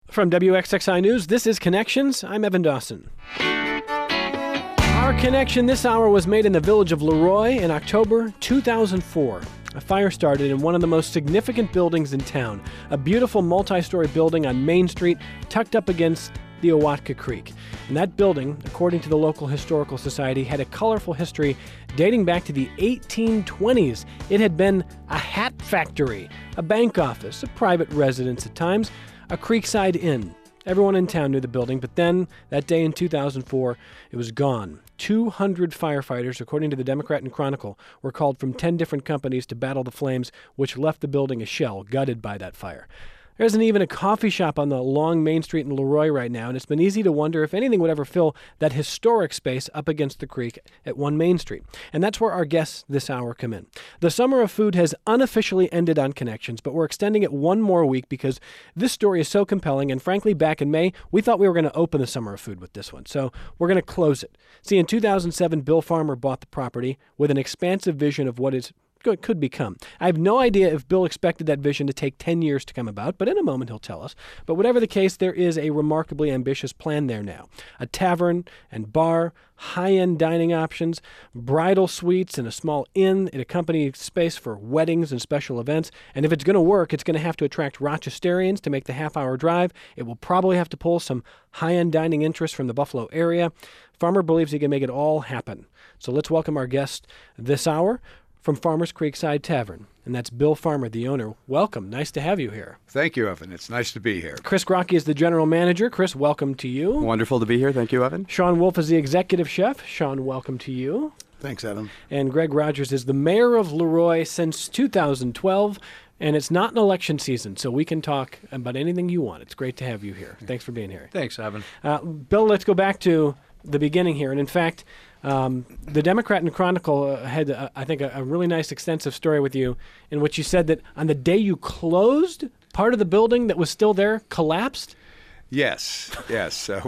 From WXXI News, this is Connections. I'm Evan Dawson. Our connection this hour was made in the village of Leroy in October 2004. A fire started in one of the most significant buildings in town, a beautiful multi-story building on Main Street tucked up against the Owatka Creek. And that building, according to the local historical society, had a colorful history dating back to the 1820s. It had been a hat factory, a bank office, a private residence at times, a creekside inn. Everyone in town knew the building, but then, that day in 2004, it was gone. 200 firefighters, according to the Democrat and Chronicle, were called from 10 different companies to battle the flames, which left the building a shell, gutted by that fire. There isn't even a coffee shop on the long Main Street in Leroy right now, and it's been easy to wonder if anything would ever fill that historic space up against the creek at 1 Main Street. And that's where our guests this hour come in. The Summer of Food has unofficially ended on Connections, but we're extending it one more week because this story is so compelling, and frankly, back in May, we thought we were going to open the Summer of Food with this one, so we're going to close it. See, in 2007, Bill Farmer bought the property with an expansive vision of what could become. I have no idea if Bill expected that vision to take 10 years to come about, but in a moment he'll tell us. But whatever the case, there is a remarkably ambitious plan there now. A tavern and bar, high-end dining options, bridal suites, and a small inn, an accompanying space for weddings and special events. And if it's going to work, it's going to have to attract Rochesterians to make the half-hour drive. It will probably have to pull some high-end dining interest from the Buffalo area. Farmer believes he can make it all happen. So let's welcome our guest this hour from Farmer's Creekside Tavern, and that's Bill Farmer, the owner. Welcome. Nice to have you here. Thank you, Evan. It's nice to be here. Chris Grocky is the general manager. Chris, welcome to you. Wonderful to be here. Thank you, Evan. Sean Wolf is the executive chef. Sean, welcome to you. Thanks, Adam. And Greg Rogers is the mayor of Leroy since 2012, and it's not an election season, so we can talk about anything you want. It's great to have you here. Thanks for being here. Thanks, Evan. Bill, let's go back to the beginning here, and in fact, the Democrat and Chronicle had, I think, a really nice extensive story with you in which you said that on the day you closed, part of the building that was still there collapsed? Yes. A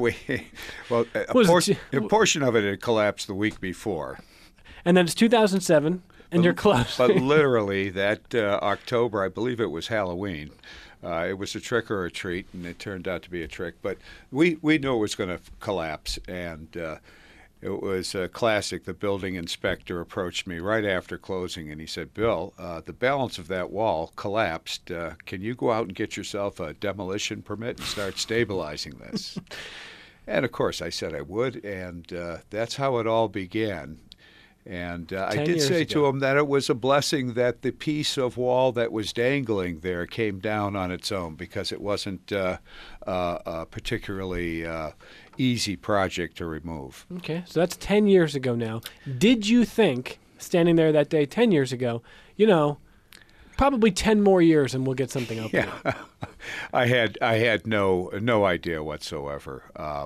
portion of it had collapsed the week before. And then it's 2007, and you're closed. But literally that October, I believe it was Halloween, it was a trick or a treat, and it turned out to be a trick. But we knew it was going to collapse, and it was classic. The building inspector approached me right after closing, and he said, Bill, the balance of that wall collapsed. Can you go out and get yourself a demolition permit and start stabilizing this? And, of course, I said I would, and that's how it all began. And I did say to him that it was a blessing that the piece of wall that was dangling there came down on its own, because it wasn't a particularly easy project to remove. Okay, so that's 10 years ago now. Did you think, standing there that day 10 years ago, probably 10 more years and we'll get something open? Yeah, I had no idea whatsoever.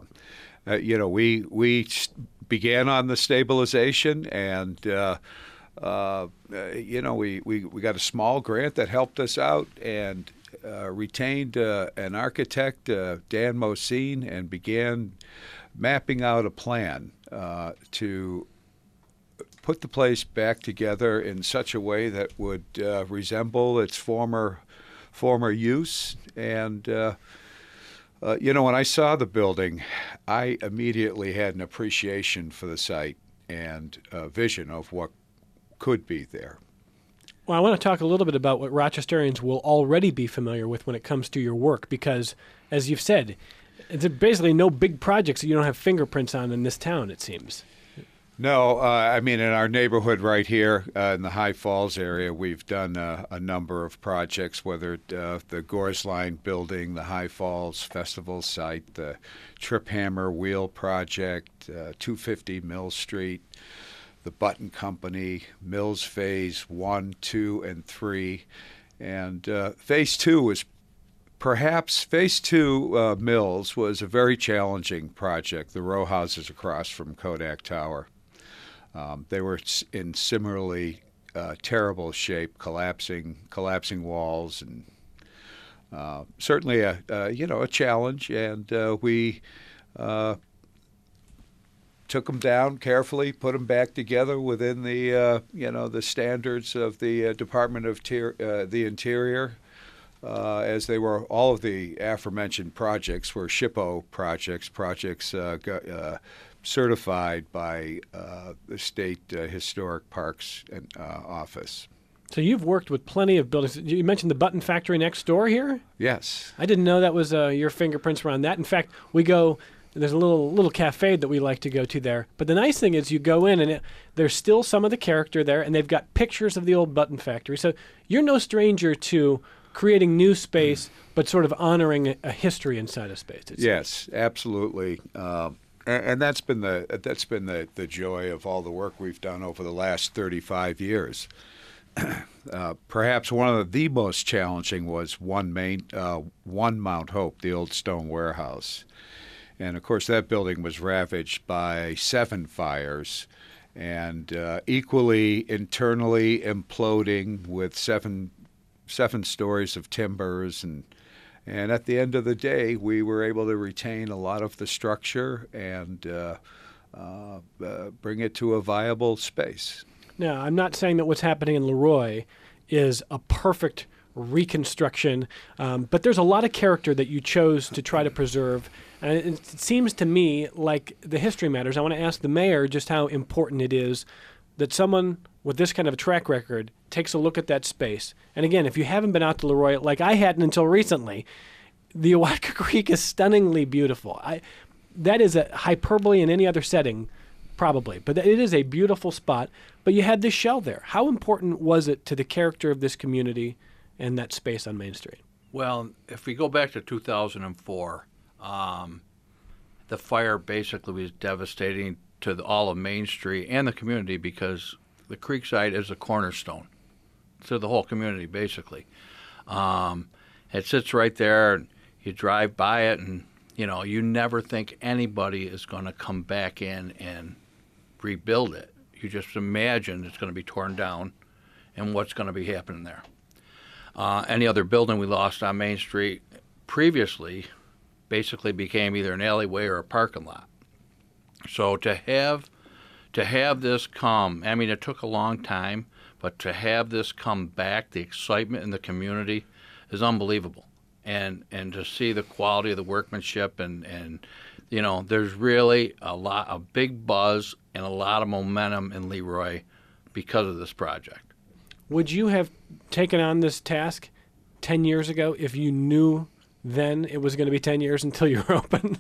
We began on the stabilization, and we got a small grant that helped us out, and retained an architect, Dan Mosine, and began mapping out a plan to put the place back together in such a way that would resemble its former use. And when I saw the building, I immediately had an appreciation for the site and a vision of what could be there. Well, I want to talk a little bit about what Rochesterians will already be familiar with when it comes to your work, because, as you've said, it's basically no big projects that you don't have fingerprints on in this town, it seems. No, in our neighborhood right here in the High Falls area, we've done a number of projects, whether the Gores Line building, the High Falls Festival site, the Trip Hammer Wheel project, 250 Mill Street, the Button Company, Mills Phase 1, 2, and 3. And Phase 2 was Phase 2 Mills was a very challenging project, the row houses across from Kodak Tower. They were in similarly terrible shape, collapsing walls, and certainly a challenge. And we took them down carefully, put them back together within the the standards of the Department of the Interior. as they were, all of the aforementioned projects were SHPO projects certified by the State Historic Parks and Office. So you've worked with plenty of buildings. You mentioned the Button Factory next door here? Yes. I didn't know that was your fingerprints were on that. In fact, we go, there's a little cafe that we like to go to there. But the nice thing is you go in and there's still some of the character there, and they've got pictures of the old Button Factory. So you're no stranger to creating new space, but sort of honoring a history inside a space. Yes, absolutely. And that's been the joy of all the work we've done over the last 35 years. Perhaps one of the most challenging was One Mount Hope, the old stone warehouse. And, of course, that building was ravaged by 7 fires and equally internally imploding with seven stories of timbers. And at the end of the day, we were able to retain a lot of the structure and bring it to a viable space. Now, I'm not saying that what's happening in Leroy is a perfect reconstruction, but there's a lot of character that you chose to try to preserve. And it seems to me like the history matters. I want to ask the mayor just how important it is that someone with this kind of a track record takes a look at that space. And again, if you haven't been out to Leroy, like I hadn't until recently, the Awatka Creek is stunningly beautiful. That is a hyperbole in any other setting, probably, but it is a beautiful spot. But you had this shell there. How important was it to the character of this community and that space on Main Street? Well, if we go back to 2004, the fire basically was devastating to all of Main Street and the community because the Creekside is a cornerstone to the whole community, basically. It sits right there, and you drive by it, and you never think anybody is going to come back in and rebuild it. You just imagine it's going to be torn down and what's going to be happening there. Any other building we lost on Main Street previously basically became either an alleyway or a parking lot. So to have this come, I mean, it took a long time, but to have this come back, the excitement in the community is unbelievable. And to see the quality of the workmanship and there's really a big buzz and a lot of momentum in Leroy because of this project. Would you have taken on this task 10 years ago if you knew then it was going to be 10 years until you were open?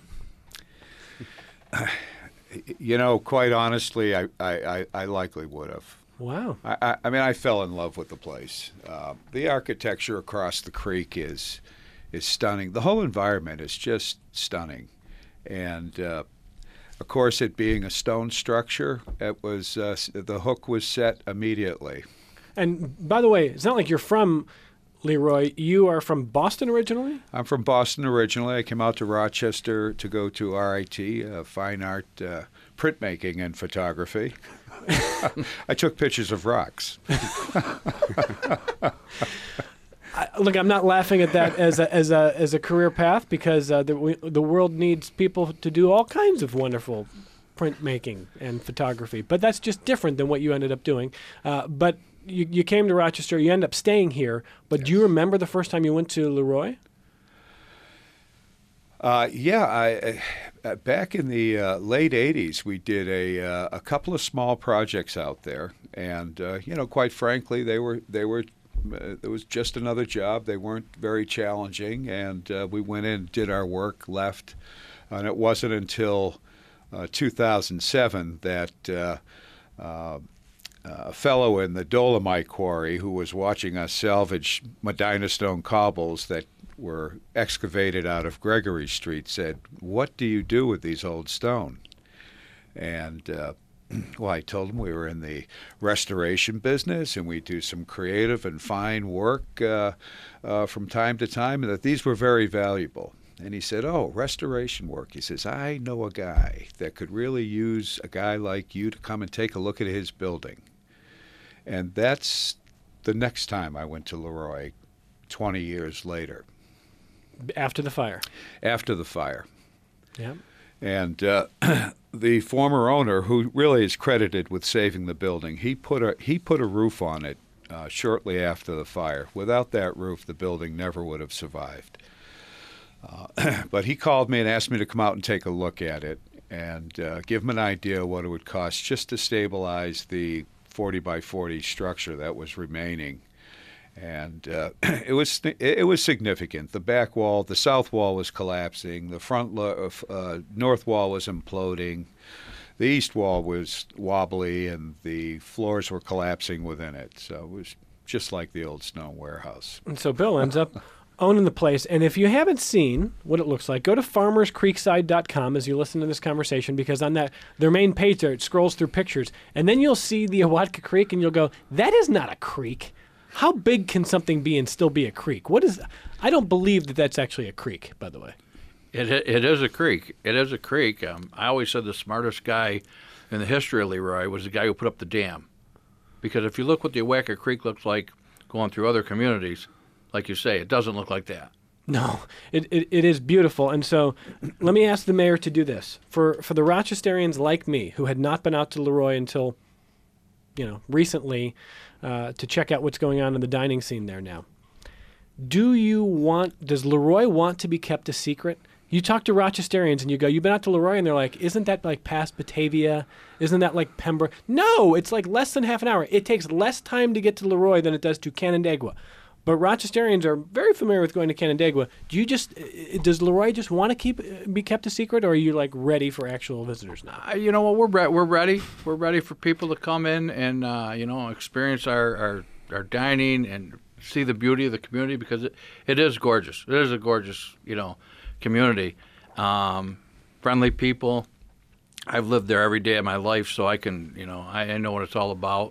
Quite honestly, I likely would have. Wow. I mean, I fell in love with the place. The architecture across the creek is stunning. The whole environment is just stunning. And, of course, it being a stone structure, it was the hook was set immediately. And by the way, it's not like you're from Leroy. You are from Boston originally? I'm from Boston originally. I came out to Rochester to go to RIT, fine art, printmaking, and photography. I took pictures of rocks. Look, I'm not laughing at that as a career path because the world needs people to do all kinds of wonderful printmaking and photography. But that's just different than what you ended up doing. But you came to Rochester. You end up staying here. But yes. Do you remember the first time you went to Leroy? Yeah, back in the late 80s, we did a couple of small projects out there. And, quite frankly, they were it was just another job. They weren't very challenging, and we went in, did our work, left. And it wasn't until 2007 that a fellow in the Dolomite Quarry who was watching us salvage Medina stone cobbles that were excavated out of Gregory Street said, "What do you do with these old stone?" And well, I told him we were in the restoration business and we do some creative and fine work from time to time, and that these were very valuable. And he said, "Oh, restoration work." He says, "I know a guy that could really use a guy like you to come and take a look at his building." And that's the next time I went to Leroy 20 years later. After the fire? After the fire. Yeah. And the former owner, who really is credited with saving the building, he put a roof on it shortly after the fire. Without that roof, the building never would have survived. But he called me and asked me to come out and take a look at it and give him an idea of what it would cost just to stabilize the 40 by 40 structure that was remaining. And it was significant. The back wall, the south wall was collapsing. The north wall was imploding. The east wall was wobbly, and the floors were collapsing within it. So it was just like the old stone warehouse. And so Bill ends up owning the place. And if you haven't seen what it looks like, go to farmerscreekside.com as you listen to this conversation, because on their main page there, it scrolls through pictures. And then you'll see the Awatka Creek, and you'll go, that is not a creek. How big can something be and still be a creek? I don't believe that that's actually a creek, by the way. It is a creek. It is a creek. I always said the smartest guy in the history of Leroy was the guy who put up the dam. Because if you look what the Awatka Creek looks like going through other communities, like you say, it doesn't look like that. No, it is beautiful. And so let me ask the mayor to do this. For the Rochesterians like me, who had not been out to Leroy until recently, to check out what's going on in the dining scene there now. Does Leroy want to be kept a secret? You talk to Rochesterians and you go, you've been out to Leroy, and they're like, isn't that like past Batavia? Isn't that like Pembroke? No, it's like less than half an hour. It takes less time to get to Leroy than it does to Canandaigua. But Rochesterians are very familiar with going to Canandaigua. Does Leroy just want to be kept a secret, or are you like ready for actual visitors now? You know what? We're ready. We're ready for people to come in and experience our dining and see the beauty of the community, because it is gorgeous. It is a gorgeous community. Friendly people. I've lived there every day of my life, so I can I know what it's all about.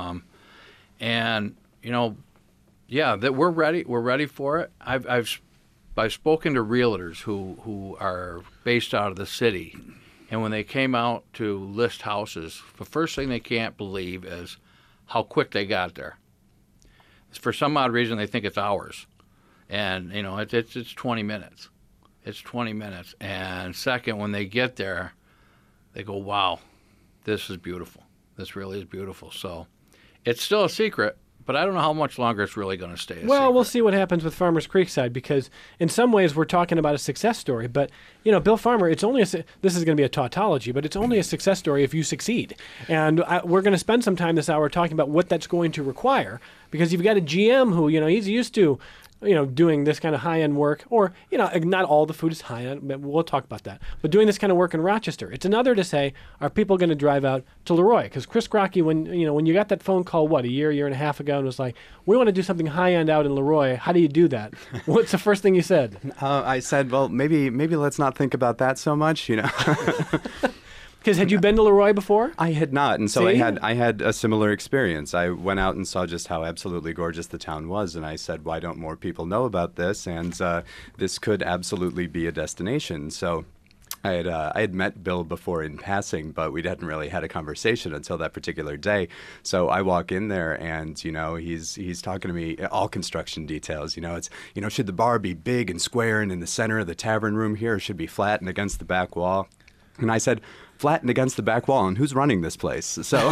Yeah, that we're ready. We're ready for it. I've spoken to realtors who are based out of the city, and when they came out to list houses, the first thing they can't believe is how quick they got there. For some odd reason, they think it's hours, and it's 20 minutes. It's 20 minutes. And second, when they get there, they go, "Wow, this is beautiful. This really is beautiful." So, it's still a secret. But I don't know how much longer it's really going to stay. Well, we'll see what happens with Farmers Creekside, because in some ways we're talking about a success story. But, Bill Farmer, this is going to be a tautology, but it's only a success story if you succeed. And we're going to spend some time this hour talking about what that's going to require, because you've got a GM who, he's used to doing this kind of high-end work, or, not all the food is high-end, but we'll talk about that. But doing this kind of work in Rochester. It's another to say, are people going to drive out to Leroy? Because Chris Crocky, when you got that phone call, a year and a half ago, and was like, we want to do something high-end out in Leroy. How do you do that? What's the first thing you said? I said, well, maybe let's not think about that so much, Because had you been to Leroy before? I had not, and so See? I had a similar experience. I went out and saw just how absolutely gorgeous the town was, and I said, why don't more people know about this? And this could absolutely be a destination. So I had met Bill before in passing, but we hadn't really had a conversation until that particular day. So I walk in there, and he's talking to me all construction details. It's should the bar be big and square and in the center of the tavern room here, or should it be flat and against the back wall? And I said, flattened against the back wall, and who's running this place? So,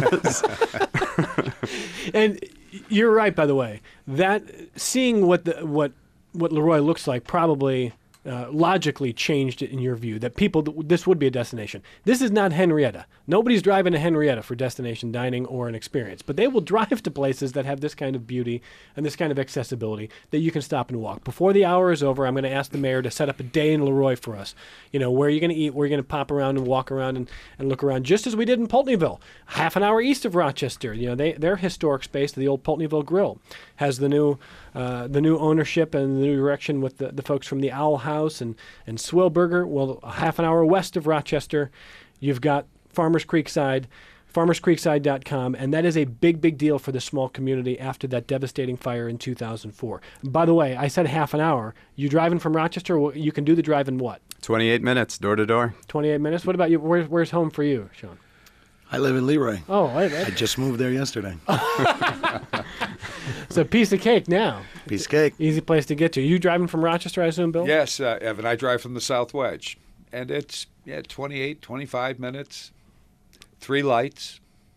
and you're right, by the way. That seeing what Leroy looks like probably logically changed it in your view, that this would be a destination. This is not Henrietta. Nobody's driving to Henrietta for destination dining or an experience, but they will drive to places that have this kind of beauty and this kind of accessibility that you can stop and walk. Before the hour is over, I'm going to ask the mayor to set up a day in Leroy for us. Where you're going to eat, where you're going to pop around and walk around and look around, just as we did in Pulteneyville, half an hour east of Rochester. Their historic space, the old Pulteneyville Grill, has the new ownership and the new direction with the folks from the Owl House and Swillburger. Well, a half an hour west of Rochester, you've got Farmers Creekside, farmerscreekside.com, and that is a big, big deal for the small community after that devastating fire in 2004. By the way, I said half an hour. You driving from Rochester, you can do the drive in what? 28 minutes, door to door. 28 minutes? What about you? Where's home for you, Sean? I live in Leroy. Oh, I just moved there yesterday. It's a piece of cake now. Piece of cake. Easy place to get to. You driving from Rochester, I assume, Bill? Yes, Evan, I drive from the South Wedge, and it's 28, 25 minutes, 3 lights.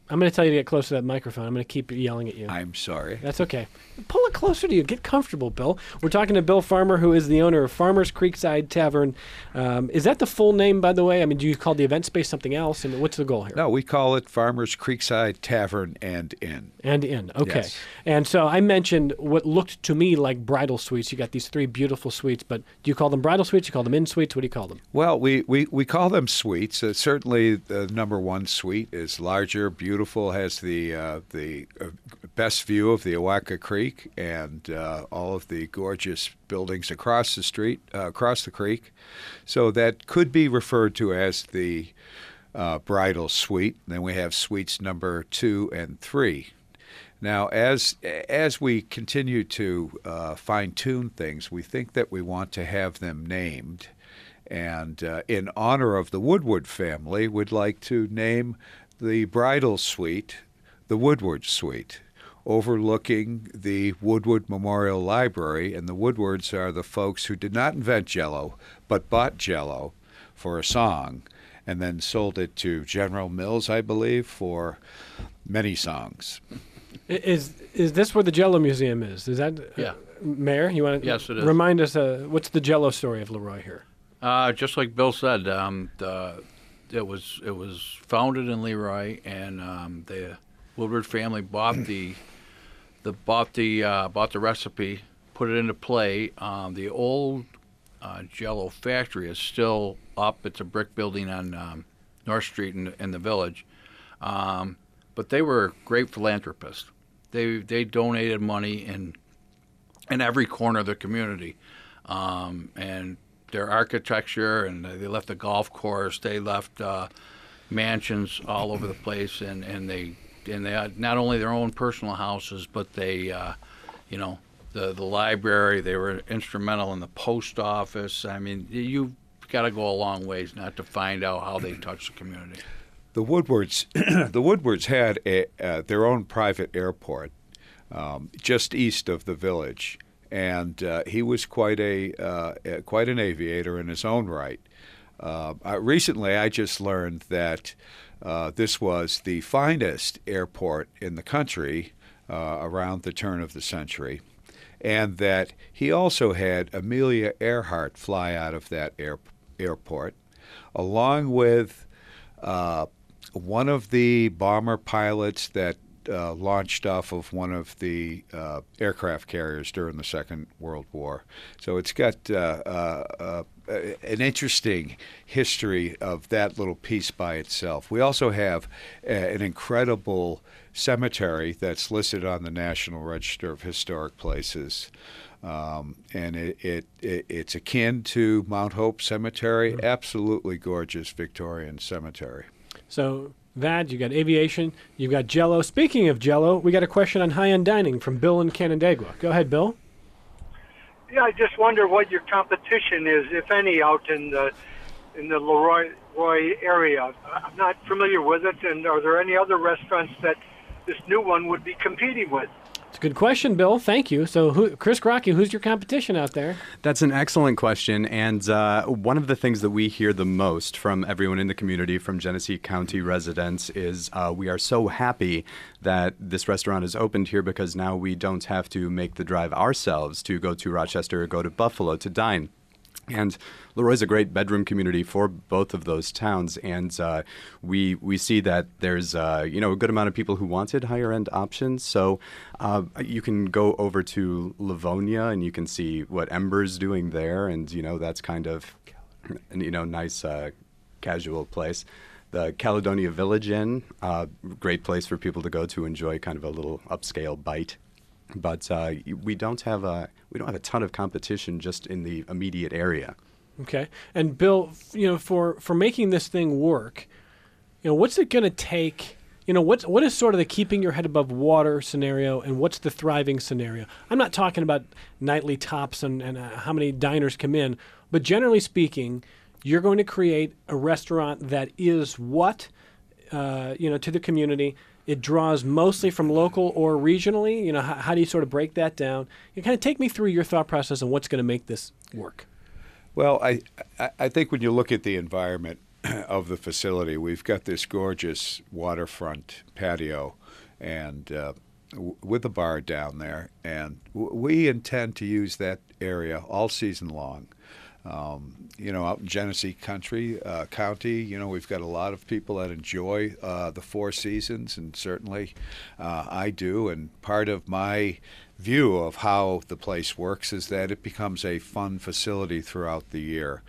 I'm going to tell you to get close to that microphone. I'm going to keep yelling at you. I'm sorry. That's okay. Pull it closer to you. Get comfortable, Bill. We're talking to Bill Farmer, who is the owner of Farmer's Creekside Tavern. Is that the full name, by the way? I mean, do you call the event space something else? And what's the goal here? No, we call it Farmer's Creekside Tavern and Inn. And Inn. Okay. Yes. And so I mentioned what looked to me like bridal suites. You got these 3 beautiful suites, but do you call them bridal suites? You call them inn suites? What do you call them? Well, we call them suites. Certainly, the number 1 suite is larger, beautiful, has the best view of the Awaka Creek and all of the gorgeous buildings across the street, across the creek. So that could be referred to as the bridal suite. Then we have suites number 2 and 3. Now, as we continue to fine-tune things, we think that we want to have them named. And in honor of the Woodward family, we'd like to name the bridal suite the Woodward Suite, overlooking the Woodward Memorial Library. And the Woodwards are the folks who did not invent Jell-O, but bought Jell-O for a song and then sold it to General Mills, I believe, for many songs. Is this where the Jell-O Museum is? Is that Yeah. Mayor? You want to Yes, it is. remind us what's the Jell-O story of Leroy here? Just like Bill said, it was founded in Leroy, and the Woodward family bought the recipe, put it into play. The old Jell-O factory is still up. It's a brick building on North Street in the village. But they were great philanthropists. They donated money in every corner of the community, and their architecture, and they left a golf course. They left mansions all over the place, and they had not only their own personal houses, but they, the library. They were instrumental in the post office. I mean, you've got to go a long ways not to find out how they touch the community. The Woodwards had their own private airport just east of the village, and he was quite an aviator in his own right. Recently, I just learned that this was the finest airport in the country around the turn of the century, and that he also had Amelia Earhart fly out of that airport, along with one of the bomber pilots that launched off of one of the aircraft carriers during the Second World War. So it's got an interesting history of that little piece by itself. We also have an incredible cemetery that's listed on the National Register of Historic Places. And it's akin to Mount Hope Cemetery, absolutely gorgeous Victorian cemetery. So that, you got aviation, you've got Jell-O. Speaking of Jell-O, we got a question on high-end dining from Bill in Canandaigua. Go ahead, Bill. Yeah, I just wonder what your competition is, if any, out in the Leroy area. I'm not familiar with it, and are there any other restaurants that this new one would be competing with? It's a good question, Bill. Thank you. So, Chris Crocky, who's your competition out there? That's an excellent question, and one of the things that we hear the most from everyone in the community, from Genesee County residents, is we are so happy that this restaurant is opened here because now we don't have to make the drive ourselves to go to Rochester or go to Buffalo to dine. And Leroy's a great bedroom community for both of those towns, and we see that there's a good amount of people who wanted higher end options. So you can go over to Livonia and you can see what Ember's doing there, and that's kind of nice casual place. The Caledonia Village Inn, great place for people to go to enjoy kind of a little upscale bite. But we don't have a ton of competition just in the immediate area. Okay. And Bill, for making this thing work, what's it going to take? What is sort of the keeping your head above water scenario, and what's the thriving scenario? I'm not talking about nightly tops and how many diners come in, but generally speaking, you're going to create a restaurant that is what, to the community. It draws mostly from local or regionally. How do you sort of break that down? You kind of take me through your thought process on what's going to make this work. Well, I think when you look at the environment of the facility. We've got this gorgeous waterfront patio, and with a bar down there, and we intend to use that area all season long. Out in Genesee County, we've got a lot of people that enjoy the four seasons, and certainly I do. And part of my view of how the place works is that it becomes a fun facility throughout the year.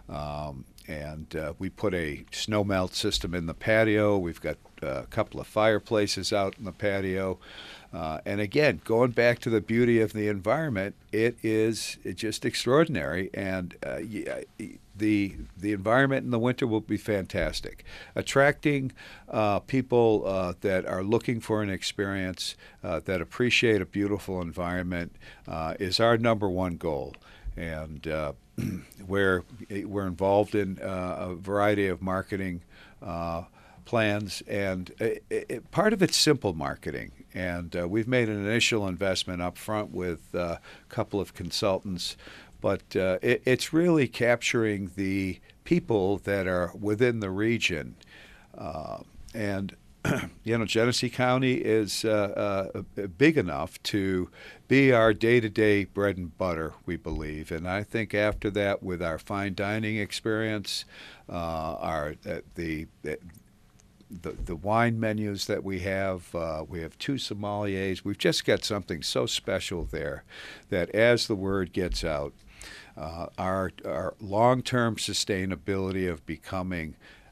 We put a snow melt system in the patio. We've got a couple of fireplaces out in the patio. And again, going back to the beauty of the environment, it's just extraordinary. And the environment in the winter will be fantastic. Attracting people that are looking for an experience, that appreciate a beautiful environment, is our number one goal. And we're involved in a variety of marketing plans, and part of it's simple marketing. And we've made an initial investment up front with a couple of consultants, but it's really capturing the people that are within the region. Genesee County is big enough to be our day-to-day bread and butter, we believe. And I think after that, with our fine dining experience, the wine menus that we have two sommeliers. We've just got something so special there that as the word gets out, our long-term sustainability of becoming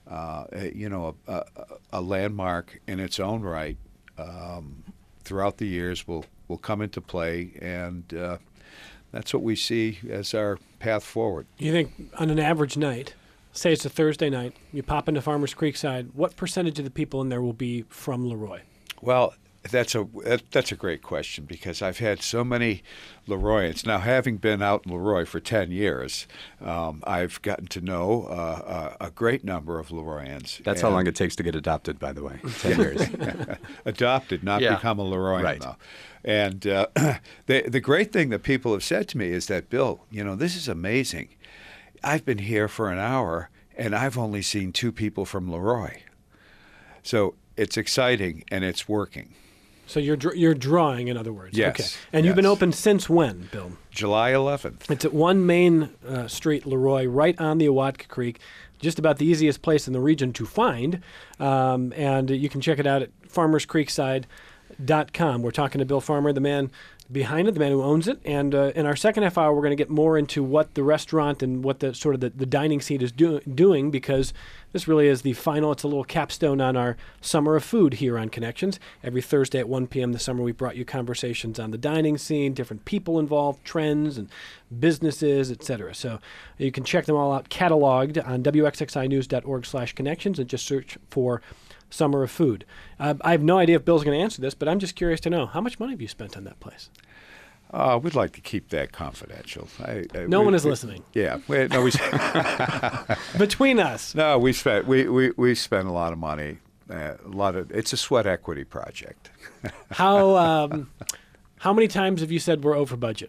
a landmark in its own right throughout the years will come into play, and that's what we see as our path forward. You think on an average night, say it's a Thursday night, you pop into Farmers Creekside, what percentage of the people in there will be from Leroy? Well, that's a great question, because I've had so many Leroyans. Now, having been out in Leroy for 10 years, I've gotten to know a great number of Leroyans. That's how long it takes to get adopted, by the way, 10 years. Adopted, not become a Leroyan, right. though. And the great thing that people have said to me is that, Bill, this is amazing. I've been here for an hour, and I've only seen two people from Leroy. So it's exciting, and it's working. So you're drawing, in other words. Yes. Okay. And you've been open since when, Bill? July 11th. It's at 1 Main Street, Leroy, right on the Awatka Creek. Just about the easiest place in the region to find. And you can check it out at farmerscreekside.com. We're talking to Bill Farmer, the man behind it, the man who owns it. And in our second half hour, we're going to get more into what the restaurant and what the sort of the dining scene is doing, because this really is the final. It's a little capstone on our summer of food here on Connections. Every Thursday at 1 p.m. this summer, we brought you conversations on the dining scene, different people involved, trends and businesses, etc. So you can check them all out cataloged on wxxinews.org/connections, and just search for Summer of Food. I have no idea if Bill's going to answer this, but I'm just curious to know, how much money have you spent on that place? We'd like to keep that confidential. No one is listening. Yeah. Between us. No, we spent a lot of money. It's a sweat equity project. How many times have you said we're over budget?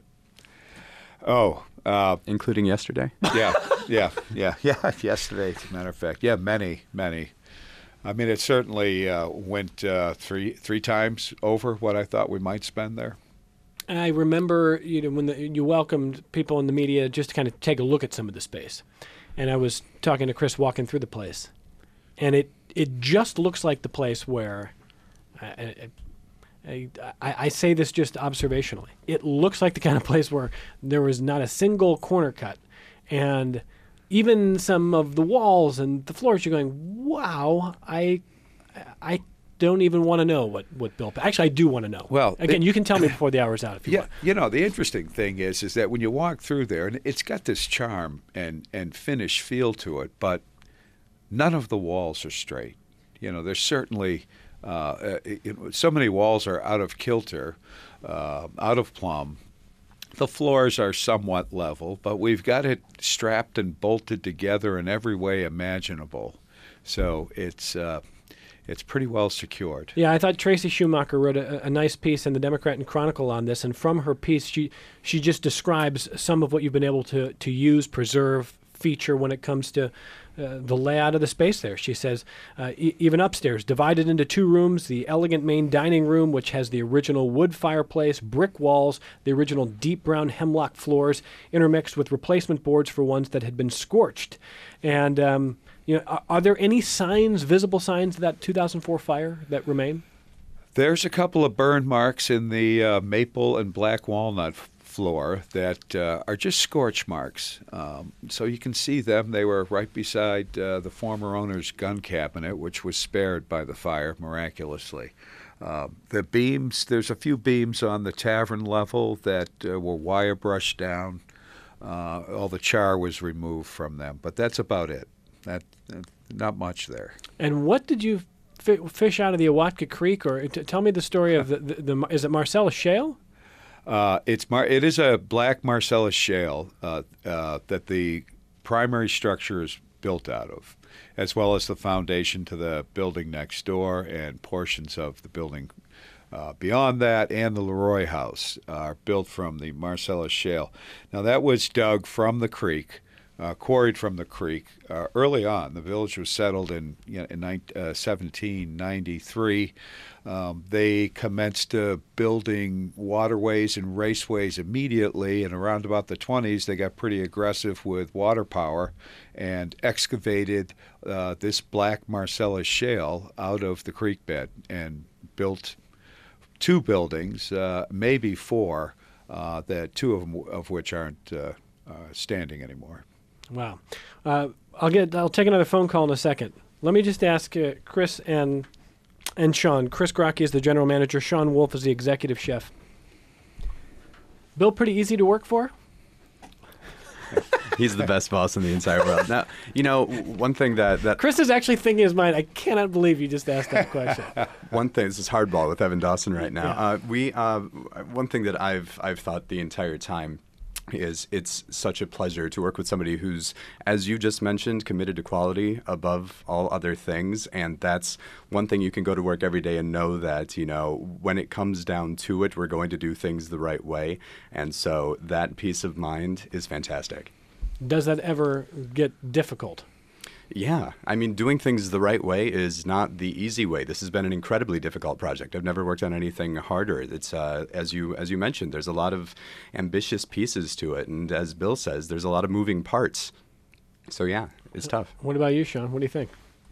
Including yesterday? Yeah. Yesterday, as a matter of fact. Yeah, many. I mean, it certainly went three times over what I thought we might spend there. I remember, when you welcomed people in the media just to kind of take a look at some of the space, and I was talking to Chris walking through the place, and it just looks like the place where, I say this just observationally, it looks like the kind of place where there was not a single corner cut, and even some of the walls and the floors, you're going, wow, I don't even want to know what Bill... Actually, I do want to know. Well, again, you can tell me before the hour's out if you want. The interesting thing is that when you walk through there, and it's got this charm and finished feel to it, but none of the walls are straight. There's certainly... so many walls are out of kilter, out of plumb. The floors are somewhat level, but we've got it strapped and bolted together in every way imaginable. So it's pretty well secured. Yeah, I thought Tracy Schumacher wrote a nice piece in the Democrat and Chronicle on this, and from her piece, she just describes some of what you've been able to use, preserve, feature when it comes to the layout of the space there. She says, even upstairs, divided into 2 rooms, the elegant main dining room, which has the original wood fireplace, brick walls, the original deep brown hemlock floors, intermixed with replacement boards for ones that had been scorched. And, are there any signs, visible signs of that 2004 fire that remain? There's a couple of burn marks in the maple and black walnut floor that are just scorch marks. So you can see them. They were right beside the former owner's gun cabinet, which was spared by the fire miraculously. The beams, there's a few beams on the tavern level that were wire brushed down. All the char was removed from them, but that's about it. Not much there. And what did you fish out of the Awatka Creek? Or tell me the story of the is it Marcellus Shale? It is a black Marcellus shale that the primary structure is built out of, as well as the foundation to the building next door and portions of the building beyond that, and the Leroy House are built from the Marcellus shale. Now that was dug from the creek, quarried from the creek early on. The village was settled in 1793. They commenced building waterways and raceways immediately, and around about the 20s they got pretty aggressive with water power and excavated this black Marcellus shale out of the creek bed and built 2 buildings, maybe 4, that 2 of which aren't standing anymore. Wow. I'll take another phone call in a second. Let me just ask Chris and Sean. Chris Grocke is the general manager. Sean Wolf is the executive chef. Bill, pretty easy to work for? He's the best boss in the entire world. Now, one thing that Chris is actually thinking in his mind, I cannot believe you just asked that question. One thing, this is hardball with Evan Dawson right now. One thing that I've thought the entire time is it's such a pleasure to work with somebody who's, as you just mentioned, committed to quality above all other things. And that's one thing you can go to work every day and know that, when it comes down to it, we're going to do things the right way. And so that peace of mind is fantastic. Does that ever get difficult? Yeah. I mean, doing things the right way is not the easy way. This has been an incredibly difficult project. I've never worked on anything harder. It's, as you mentioned, there's a lot of ambitious pieces to it. And as Bill says, there's a lot of moving parts. So, yeah, it's tough. What about you, Sean? What do you think?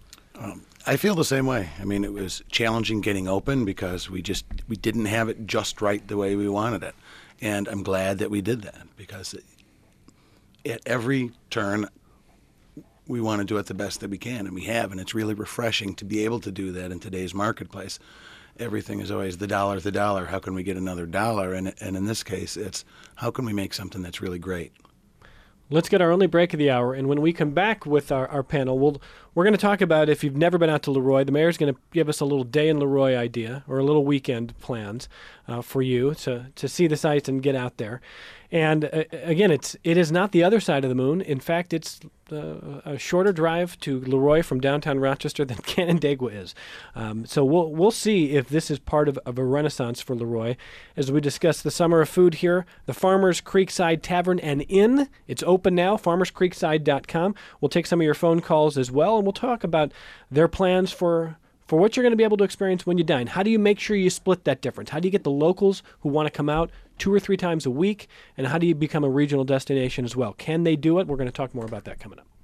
I feel the same way. I mean, it was challenging getting open because we didn't have it just right the way we wanted it. And I'm glad that we did that because at every turn, we want to do it the best that we can, and we have, and it's really refreshing to be able to do that in today's marketplace. Everything is always the dollar. How can we get another dollar? And in this case, it's how can we make something that's really great? Let's get our only break of the hour, and when we come back with our panel, we're going to talk about, if you've never been out to Leroy, the mayor's going to give us a little day in Leroy idea, or a little weekend plans for you to see the sights and get out there. And again, it is not the other side of the moon. In fact, it's a shorter drive to Leroy from downtown Rochester than Canandaigua is. So we'll see if this is part of a renaissance for Leroy. As we discuss the summer of food here, the Farmers Creekside Tavern and Inn. It's open now, farmerscreekside.com. We'll take some of your phone calls as well, and we'll talk about their plans for what you're going to be able to experience when you dine. How do you make sure you split that difference? How do you get the locals who want to come out 2 or 3 times a week? And how do you become a regional destination as well? Can they do it? We're going to talk more about that coming up.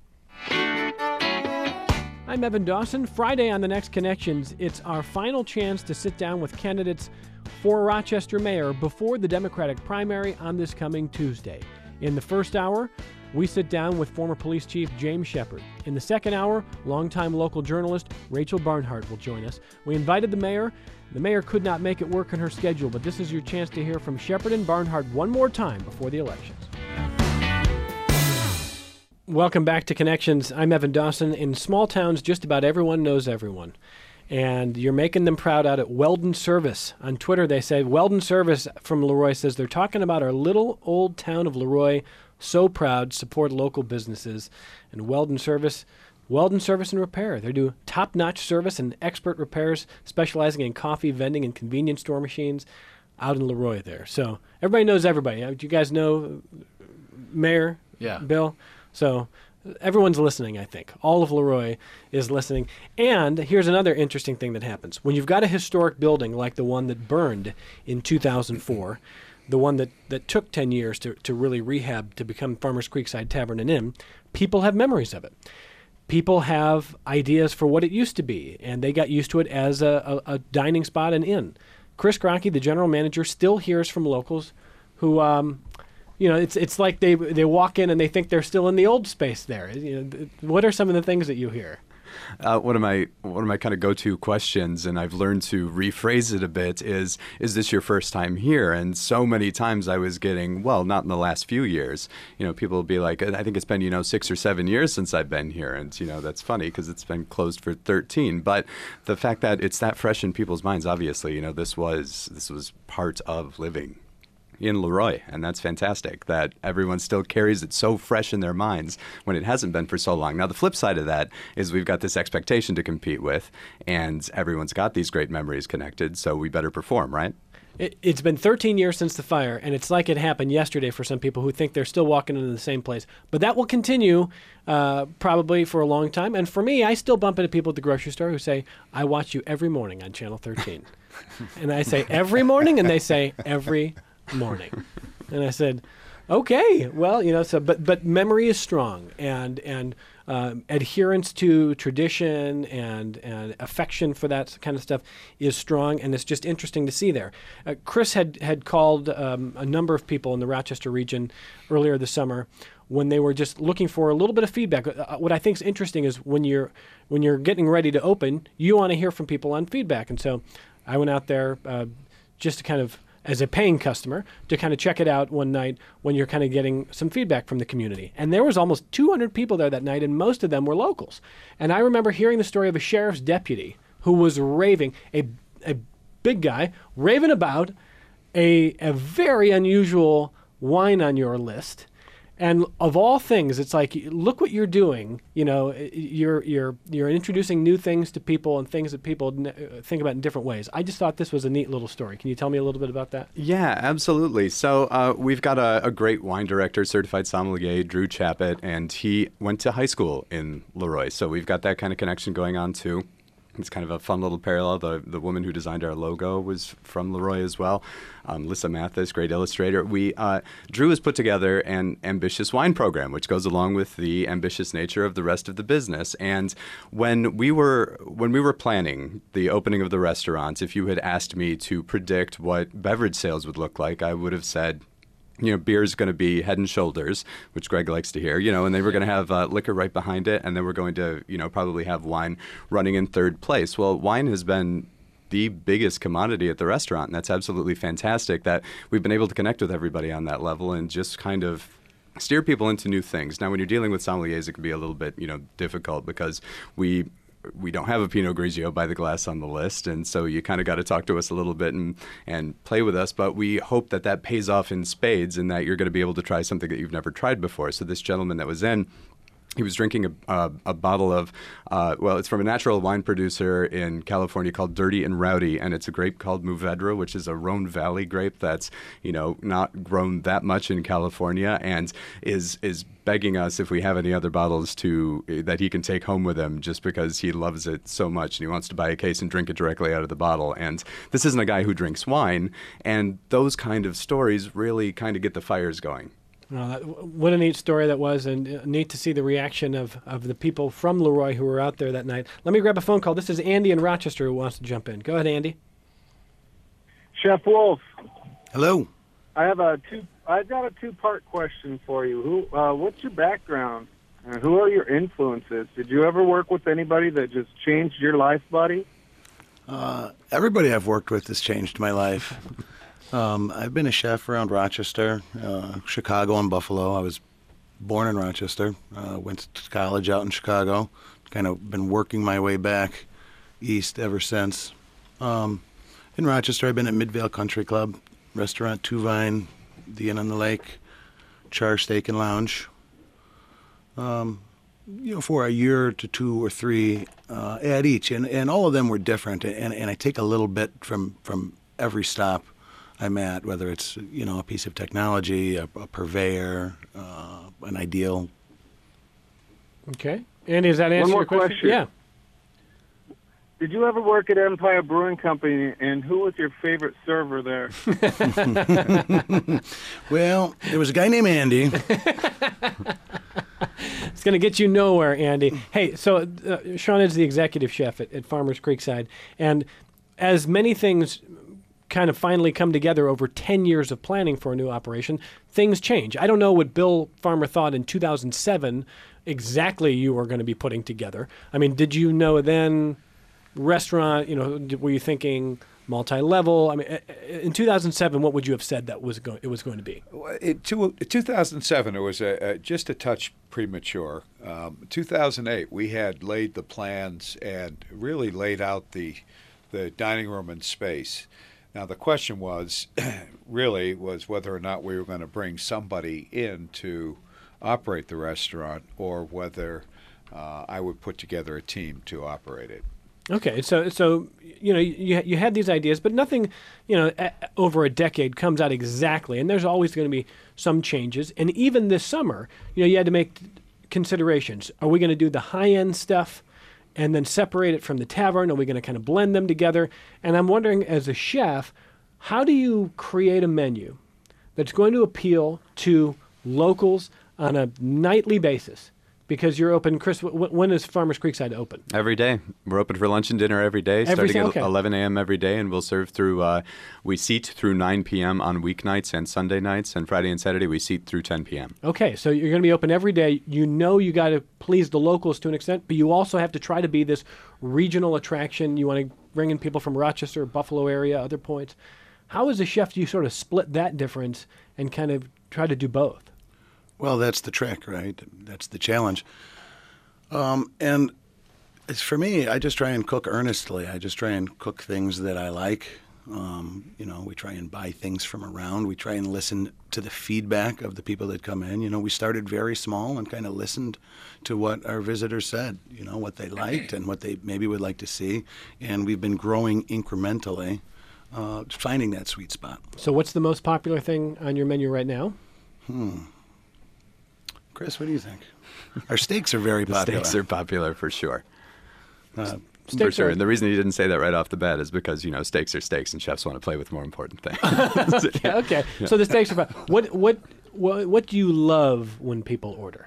I'm Evan Dawson. Friday on The Next Connections, it's our final chance to sit down with candidates for Rochester mayor before the Democratic primary on this coming Tuesday. In the first hour, we sit down with former police chief James Shepard. In the second hour, longtime local journalist Rachel Barnhart will join us. We invited the mayor. The mayor could not make it work in her schedule, but this is your chance to hear from Shepard and Barnhart one more time before the elections. Welcome back to Connections. I'm Evan Dawson. In small towns, just about everyone knows everyone. And you're making them proud out at Weldon Service. On Twitter, they say, Weldon Service from Leroy says they're talking about our little old town of Leroy. So proud, support local businesses. And Weldon Service and Repair. They do top-notch service and expert repairs, specializing in coffee, vending, and convenience store machines out in Leroy there. So everybody knows everybody. Do you guys know Mayor? Yeah. Bill? So everyone's listening, I think. All of Leroy is listening. And here's another interesting thing that happens. When you've got a historic building like the one that burned in 2004, the one that took 10 years to really rehab to become Farmers Creekside Tavern and Inn, people have memories of it. People have ideas for what it used to be, and they got used to it as a dining spot and inn. Chris Crockey, the general manager, still hears from locals who, it's like they walk in and they think they're still in the old space there. What are some of the things that you hear? One of my kind of go-to questions, and I've learned to rephrase it a bit, is this your first time here? And so many times I was getting, well, not in the last few years. People will be like, I think it's been 6 or 7 years since I've been here, and that's funny because it's been closed for 13. But the fact that it's that fresh in people's minds, obviously, this was part of living in Leroy, and that's fantastic that everyone still carries it so fresh in their minds when it hasn't been for so long. Now, the flip side of that is we've got this expectation to compete with, and everyone's got these great memories connected, so we better perform, right? It's been 13 years since the fire, and it's like it happened yesterday for some people who think they're still walking into the same place. But that will continue probably for a long time. And for me, I still bump into people at the grocery store who say, I watch you every morning on Channel 13. And I say, every morning? And they say, every morning. And I said, okay, well, but memory is strong, and adherence to tradition and affection for that kind of stuff is strong, and it's just interesting to see there. Chris had called a number of people in the Rochester region earlier this summer when they were just looking for a little bit of feedback. What I think is interesting is when you're getting ready to open, you want to hear from people on feedback, and so I went out there just to kind of, as a paying customer, to kind of check it out one night when you're kind of getting some feedback from the community. And there was almost 200 people there that night, and most of them were locals. And I remember hearing the story of a sheriff's deputy who was raving, a big guy, raving about a very unusual wine on your list. And of all things, it's like, look what you're doing. You're introducing new things to people and things that people think about in different ways. I just thought this was a neat little story. Can you tell me a little bit about that? Yeah, absolutely. So we've got a great wine director, certified sommelier, Drew Chappett, and he went to high school in Leroy. So we've got that kind of connection going on too. It's kind of a fun little parallel. The woman who designed our logo was from Leroy as well. Lissa Mathis, great illustrator. Drew has put together an ambitious wine program, which goes along with the ambitious nature of the rest of the business. And when we were planning the opening of the restaurant, if you had asked me to predict what beverage sales would look like, I would have said, beer is going to be head and shoulders, which Greg likes to hear, and they were going to have liquor right behind it, and then we're going to, probably have wine running in third place. Well, wine has been the biggest commodity at the restaurant, and that's absolutely fantastic that we've been able to connect with everybody on that level and just kind of steer people into new things. Now, when you're dealing with sommeliers, it can be a little bit, difficult because we don't have a Pinot Grigio by the glass on the list, and so you kind of got to talk to us a little bit and play with us, but we hope that pays off in spades and that you're going to be able to try something that you've never tried before. So this gentleman that was in, he was drinking a bottle of, it's from a natural wine producer in California called Dirty and Rowdy, and it's a grape called Mourvedre, which is a Rhone Valley grape that's, not grown that much in California, and is begging us if we have any other bottles that he can take home with him just because he loves it so much and he wants to buy a case and drink it directly out of the bottle. And this isn't a guy who drinks wine, and those kind of stories really kind of get the fires going. Well, what a neat story that was, and neat to see the reaction of the people from Leroy who were out there that night. Let me grab a phone call. This is Andy in Rochester who wants to jump in. Go ahead, Andy. Chef Wolf. Hello. I've got a two-part question for you. What's your background? Who are your influences? Did you ever work with anybody that just changed your life, buddy? Everybody I've worked with has changed my life. I've been a chef around Rochester, Chicago, and Buffalo. I was born in Rochester, went to college out in Chicago, kind of been working my way back east ever since. In Rochester, I've been at Midvale Country Club, Restaurant Two Vine, the Inn on the Lake, Char Steak and Lounge. For a year to 2 or 3 at each, and all of them were different, and I take a little bit from every stop I'm at, whether it's a piece of technology, a purveyor, an ideal Okay. Andy, does that answer more your question? question. Yeah. Did you ever work at Empire Brewing Company, and who was your favorite server there? Well, there was a guy named Andy. It's going to get you nowhere, Andy. Hey, so Sean is the executive chef at Farmers Creekside. And as many things kind of finally come together over 10 years of planning for a new operation, things change. I don't know what Bill Farmer thought in 2007 exactly you were going to be putting together. I mean, did you know then restaurant, were you thinking multi-level? I mean, in 2007, what would you have said that it was going to be? In 2007, it was just a touch premature. 2008, we had laid the plans and really laid out the dining room and space. Now, the question was whether or not we were going to bring somebody in to operate the restaurant or whether I would put together a team to operate it. Okay, so you had these ideas, but nothing, over a decade comes out exactly, and there's always going to be some changes. And even this summer, you had to make considerations. Are we going to do the high-end stuff and then separate it from the tavern? Are we going to kind of blend them together? And I'm wondering, as a chef, how do you create a menu that's going to appeal to locals on a nightly basis? Because you're open, Chris, when is Farmers Creekside open? Every day. We're open for lunch and dinner every day, starting at 11 a.m. every day, and we'll serve through, we seat through 9 p.m. on weeknights and Sunday nights, and Friday and Saturday we seat through 10 p.m. Okay, so you're going to be open every day. You got to please the locals to an extent, but you also have to try to be this regional attraction. You want to bring in people from Rochester, Buffalo area, other points. How as a chef do you sort of split that difference and kind of try to do both? Well, that's the trick, right? That's the challenge. And it's for me, I just try and cook earnestly. I just try and cook things that I like. We try and buy things from around. We try and listen to the feedback of the people that come in. We started very small and kind of listened to what our visitors said, what they liked and what they maybe would like to see. And we've been growing incrementally, finding that sweet spot. So what's the most popular thing on your menu right now? Chris, what do you think? Our steaks are very popular. Steaks are popular for sure. Steaks sure. are- And the reason you didn't say that right off the bat is because, steaks are steaks and chefs want to play with more important things. Okay, so the steaks are what do you love when people order?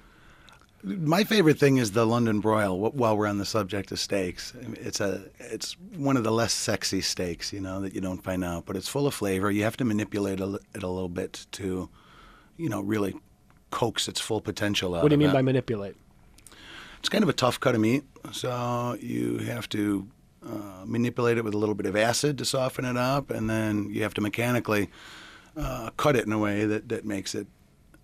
My favorite thing is the London broil. While we're on the subject of steaks, it's one of the less sexy steaks, that you don't find out, but it's full of flavor. You have to manipulate it a little bit to, really coax its full potential out. What do you mean of by it. manipulate? It's kind of a tough cut of meat, so you have to manipulate it with a little bit of acid to soften it up, and then you have to mechanically cut it in a way that makes it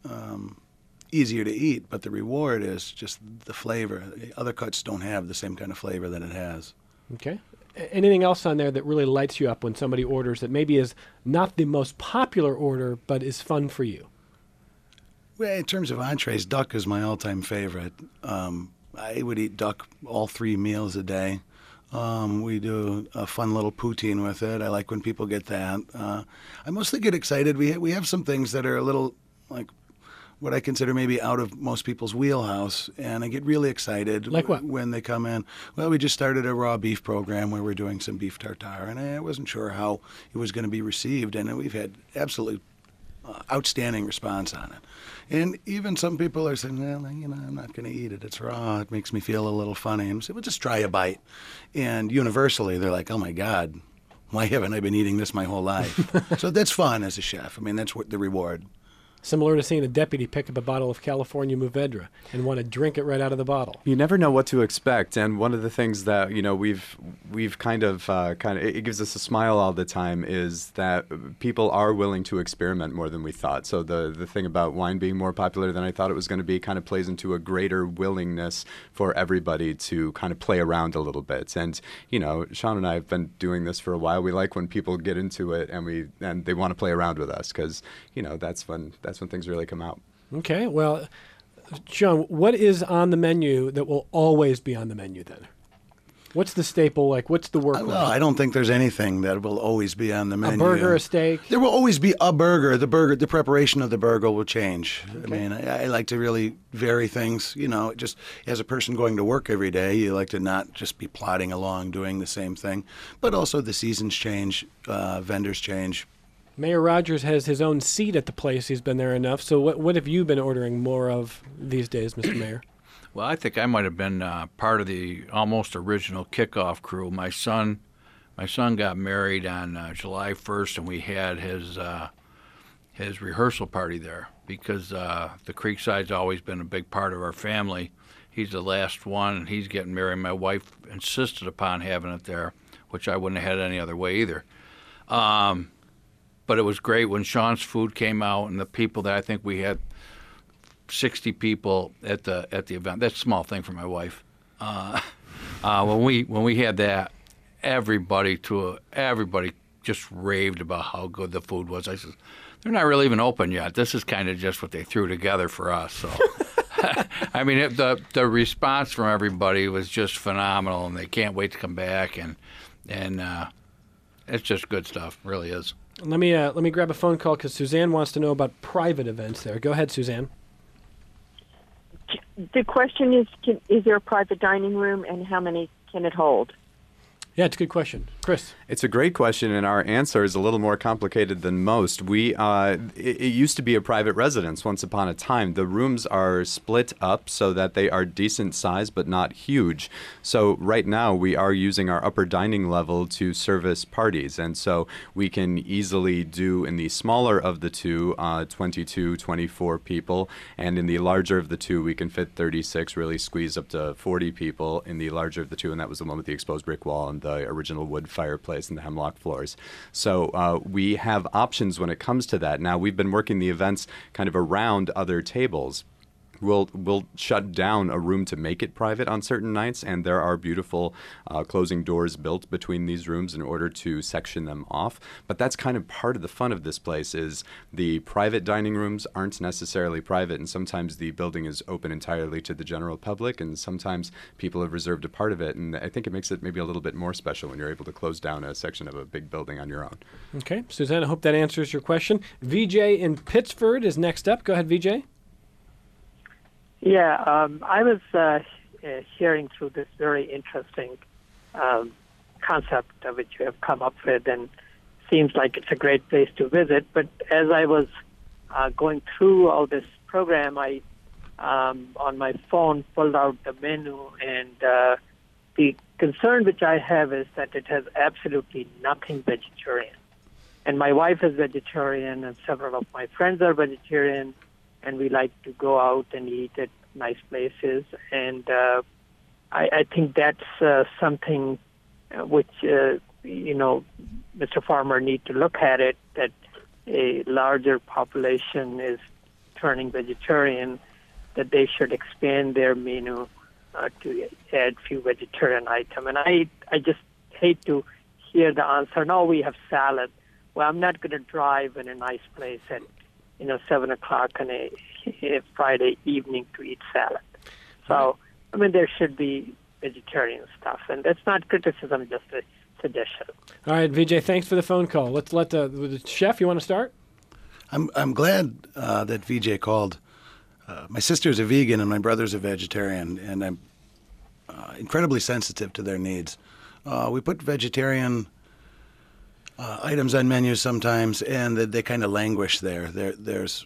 easier to eat. But the reward is just the flavor. The other cuts don't have the same kind of flavor that it has. Okay. Anything else on there that really lights you up when somebody orders that maybe is not the most popular order, but is fun for you? Well, in terms of entrees, duck is my all-time favorite. I would eat duck all 3 meals a day. We do a fun little poutine with it. I like when people get that. I mostly get excited. We have some things that are a little like what I consider maybe out of most people's wheelhouse, and I get really excited Like what? when they come in. Well, we just started a raw beef program where we're doing some beef tartare, and I wasn't sure how it was going to be received, and we've had absolutely outstanding response on it. And even some people are saying, well, I'm not going to eat it. It's raw. It makes me feel a little funny. And I say, well, just try a bite. And universally, they're like, oh, my God, why haven't I been eating this my whole life? So that's fun as a chef. I mean, that's what the reward. Similar to seeing a deputy pick up a bottle of California Mourvedre and want to drink it right out of the bottle. You never know what to expect, and one of the things that we've kind of it gives us a smile all the time is that people are willing to experiment more than we thought. So the thing about wine being more popular than I thought it was going to be kind of plays into a greater willingness for everybody to kind of play around a little bit. And Sean and I have been doing this for a while. We like when people get into it and they want to play around with us because that's when things really come out. Okay, well, Sean, what is on the menu that will always be on the menu then? What's the staple like? What's the workhorse? Well, I don't think there's anything that will always be on the menu. A burger, a steak? There will always be a burger. The preparation of the burger will change. Okay. I mean, I like to really vary things. You know, just as a person going to work every day, you like to not just be plodding along doing the same thing. But also the seasons change, vendors change. Mayor Rogers has his own seat at the place. He's been there enough. So what have you been ordering more of these days, Mr. Mayor? Well, I think I might have been part of the almost original kickoff crew. My son got married on July 1st, and we had his rehearsal party there because the Creekside's always been a big part of our family. He's the last one, and he's getting married. My wife insisted upon having it there, which I wouldn't have had any other way either. But it was great when Sean's Food came out, and the people that I think we had 60 people at the event. That's a small thing for my wife. When we had that, everybody just raved about how good the food was. I said, they're not really even open yet. This is kind of just what they threw together for us. So, I mean, the response from everybody was just phenomenal, and they can't wait to come back. And it's just good stuff. It really is. Let me grab a phone call because Suzanne wants to know about private events there. Go ahead, Suzanne. The question is there a private dining room, and how many can it hold? Yeah, it's a good question. Chris? It's a great question, and our answer is a little more complicated than most. It used to be a private residence once upon a time. The rooms are split up so that they are decent size but not huge. So right now we are using our upper dining level to service parties, and so we can easily do in the smaller of the two 22, 24 people, and in the larger of the two we can fit 36, really squeeze up to 40 people in the larger of the two, and that was the one with the exposed brick wall and the original wood fireplace and the hemlock floors. So we have options when it comes to that. Now, we've been working the events kind of around other tables. We'll shut down a room to make it private on certain nights, and there are beautiful closing doors built between these rooms in order to section them off. But that's kind of part of the fun of this place is the private dining rooms aren't necessarily private, and sometimes the building is open entirely to the general public, and sometimes people have reserved a part of it, and I think it makes it maybe a little bit more special when you're able to close down a section of a big building on your own. Okay, Suzanne, I hope that answers your question. VJ in Pittsford is next up. Go ahead, VJ. Yeah, I was hearing through this very interesting concept which you have come up with, and seems like it's a great place to visit. But as I was going through all this program, I on my phone pulled out the menu, and the concern which I have is that it has absolutely nothing vegetarian. And my wife is vegetarian, and several of my friends are vegetarian, and we like to go out and eat at nice places. And I think that's something which, Mr. Farmer need to look at it, that a larger population is turning vegetarian, that they should expand their menu to add few vegetarian items. And I just hate to hear the answer, no, we have salad. Well, I'm not going to drive in a nice place at 7 o'clock on a Friday evening to eat salad. So, I mean, there should be vegetarian stuff. And that's not criticism, just a suggestion. All right, VJ, thanks for the phone call. Let's let the chef, you want to start? I'm glad that VJ called. My sister's a vegan and my brother's a vegetarian, and I'm incredibly sensitive to their needs. We put vegetarian items on menus sometimes, and they kind of languish there. There's,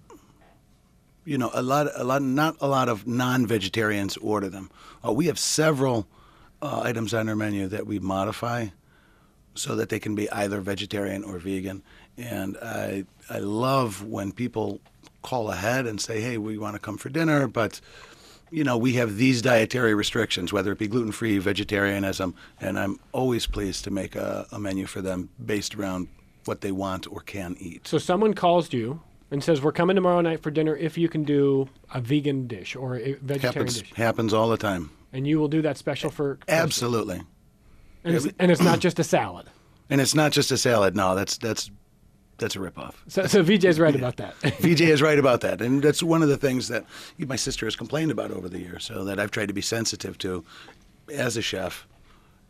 not a lot of non-vegetarians order them. We have several items on our menu that we modify so that they can be either vegetarian or vegan. And I love when people call ahead and say, hey, we want to come for dinner, but we have these dietary restrictions, whether it be gluten-free, vegetarianism, and I'm always pleased to make a menu for them based around what they want or can eat. So someone calls you and says, we're coming tomorrow night for dinner if you can do a vegan dish or a vegetarian dish. Happens all the time. And you will do that special for... Absolutely. And it's not just a salad. And it's not just a salad. No, that's a ripoff. So VJ's right about that. VJ is right about that. And that's one of the things that my sister has complained about over the years, so that I've tried to be sensitive to as a chef,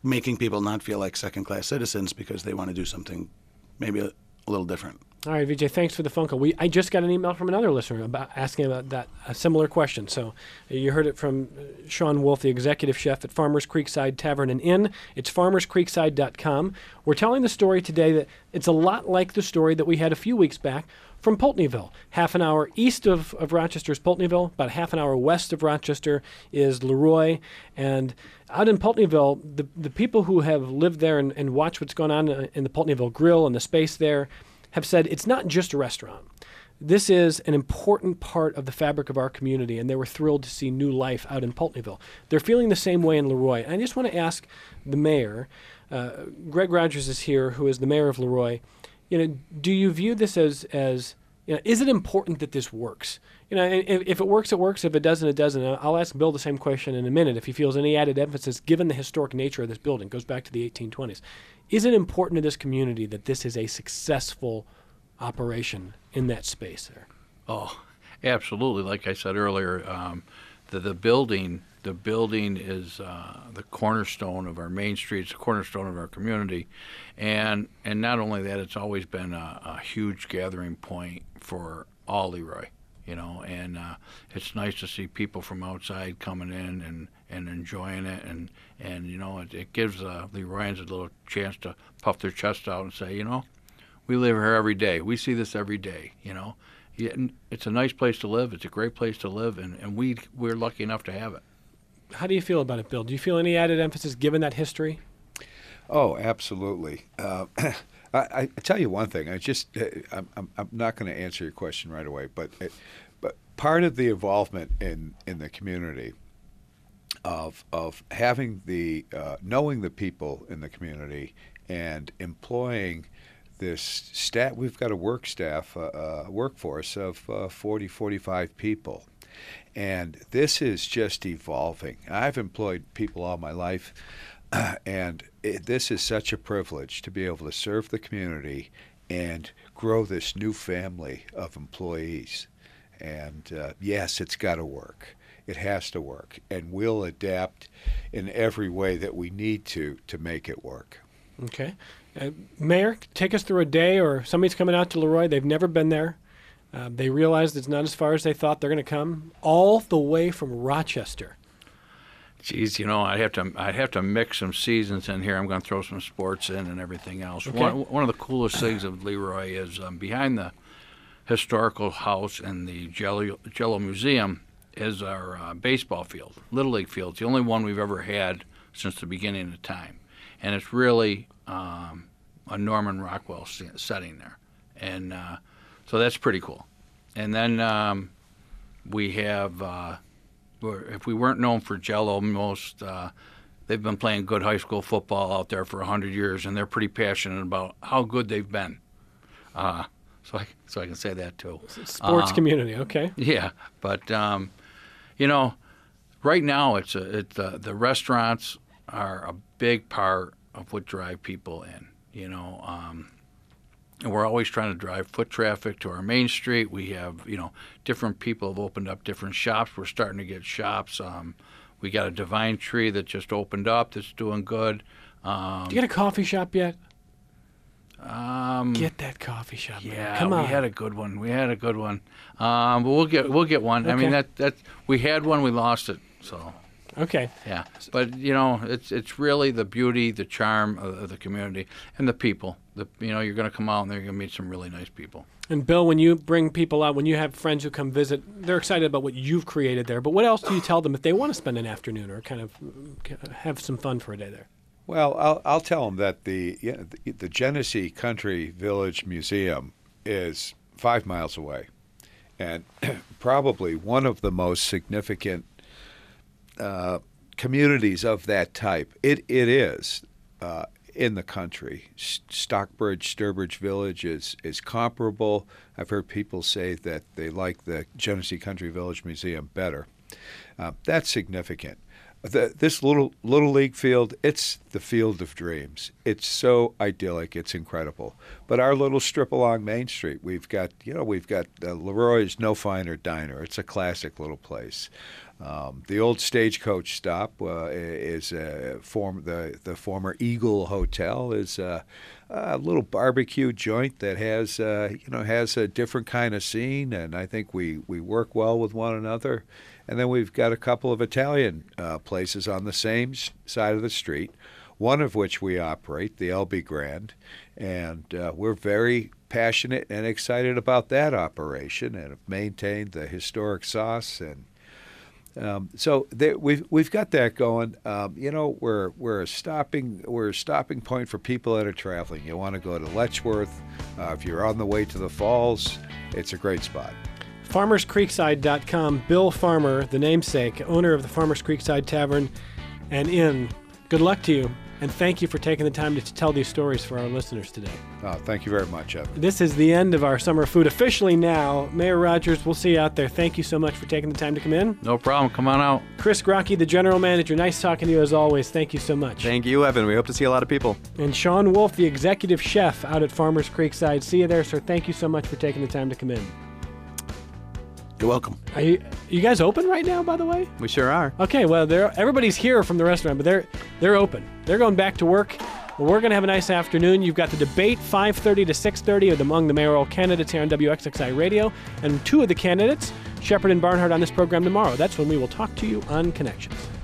making people not feel like second-class citizens because they want to do something maybe a little different. All right, Vijay, thanks for the phone call. I just got an email from another listener asking about that, a similar question. So you heard it from Sean Wolf, the executive chef at Farmers Creekside Tavern and Inn. It's farmerscreekside.com. We're telling the story today that it's a lot like the story that we had a few weeks back from Pulteneyville. Half an hour east of Rochester's Pulteneyville, about half an hour west of Rochester is Leroy. And out in Pulteneyville, the people who have lived there and watched what's going on in the Pulteneyville Grill and the space there have said it's not just a restaurant. This is an important part of the fabric of our community, and they were thrilled to see new life out in Pulteneyville. They're feeling the same way in Leroy. And I just want to ask the mayor, Greg Rogers is here, who is the mayor of Leroy. Do you view this as is it important that this works? If it works, it works. If it doesn't, it doesn't. I'll ask Bill the same question in a minute if he feels any added emphasis, given the historic nature of this building, goes back to the 1820s. Is it important to this community that this is a successful operation in that space there? Oh, absolutely. Like I said earlier, the building is the cornerstone of our main street. It's the cornerstone of our community, and not only that, it's always been a huge gathering point for all Leroy. And it's nice to see people from outside coming in and enjoying it, and it gives Leroyans a little chance to puff their chest out and say, we live here every day. We see this every day. It's a nice place to live. It's a great place to live, and we're lucky enough to have it. How do you feel about it, Bill? Do you feel any added emphasis given that history? Oh, absolutely. I tell you one thing. I'm not going to answer your question right away, but part of the involvement in the community of having knowing the people in the community and employing this staff. We've got a workforce of 40, 45 people. And this is just evolving. I've employed people all my life, and this is such a privilege to be able to serve the community and grow this new family of employees. And yes, it's got to work. It has to work. And we'll adapt in every way that we need to make it work. Okay. Mayor, take us through a day, or somebody's coming out to Leroy. They've never been there. They realized it's not as far as they thought they're going to come, all the way from Rochester. Geez, I'd have to mix some seasons in here. I'm going to throw some sports in and everything else. Okay. One of the coolest things of Leroy is behind the historical house and the Jello Museum is our baseball field, Little League field. It's the only one we've ever had since the beginning of time, and it's really a Norman Rockwell setting there, and so that's pretty cool. And then we have, if we weren't known for Jello, they've been playing good high school football out there for 100 years, and they're pretty passionate about how good they've been. So I can say that too. Sports community, okay. Yeah, but right now the restaurants are a big part of what drive people in. And we're always trying to drive foot traffic to our main street. We have, different people have opened up different shops. We're starting to get shops. We got a Divine Tree that just opened up that's doing good. Do you get a coffee shop yet? Get that coffee shop. Yeah, man. Come on. We had a good one. But we'll get one. Okay. I mean, that we had one, we lost it. So. Okay. Yeah, but it's really the beauty, the charm of the community, and the people. You're going to come out and you're going to meet some really nice people. And Bill, when you bring people out, when you have friends who come visit, they're excited about what you've created there. But what else do you tell them if they want to spend an afternoon or kind of have some fun for a day there? Well, I'll tell them that the Genesee Country Village Museum is 5 miles away, and probably one of the most significant communities of that type. It is in the country. Stockbridge, Sturbridge Village is comparable. I've heard people say that they like the Genesee Country Village Museum better. That's significant. This little league field, it's the field of dreams. It's so idyllic, it's incredible. But our little strip along Main Street, we've got Leroy's No Finer Diner. It's a classic little place. The old Stagecoach stop is the former Eagle Hotel is a little barbecue joint that has has a different kind of scene, and I think we work well with one another. And then we've got a couple of Italian places on the same side of the street, one of which we operate, the LB Grand, and we're very passionate and excited about that operation, and have maintained the historic sauce. And so we've got that going. We're a stopping point for people that are traveling. You want to go to Letchworth, if you're on the way to the falls, it's a great spot. FarmersCreekside.com. Bill Farmer, the namesake, owner of the Farmers Creekside Tavern and Inn. Good luck to you, and thank you for taking the time to tell these stories for our listeners today. Thank you very much, Evan. This is the end of our summer food officially now. Mayor Rogers, we'll see you out there. Thank you so much for taking the time to come in. No problem. Come on out. Chris Grockey, the general manager, nice talking to you as always. Thank you so much. Thank you, Evan. We hope to see a lot of people. And Sean Wolf, the executive chef out at Farmers Creekside. See you there, sir. Thank you so much for taking the time to come in. You're welcome. Are you guys open right now, by the way? We sure are. Okay, well, everybody's here from the restaurant, but they're open. They're going back to work. Well, we're going to have a nice afternoon. You've got the debate, 5:30 to 6:30, among the mayoral candidates here on WXXI Radio, and two of the candidates, Shepard and Barnhart, on this program tomorrow. That's when we will talk to you on Connections.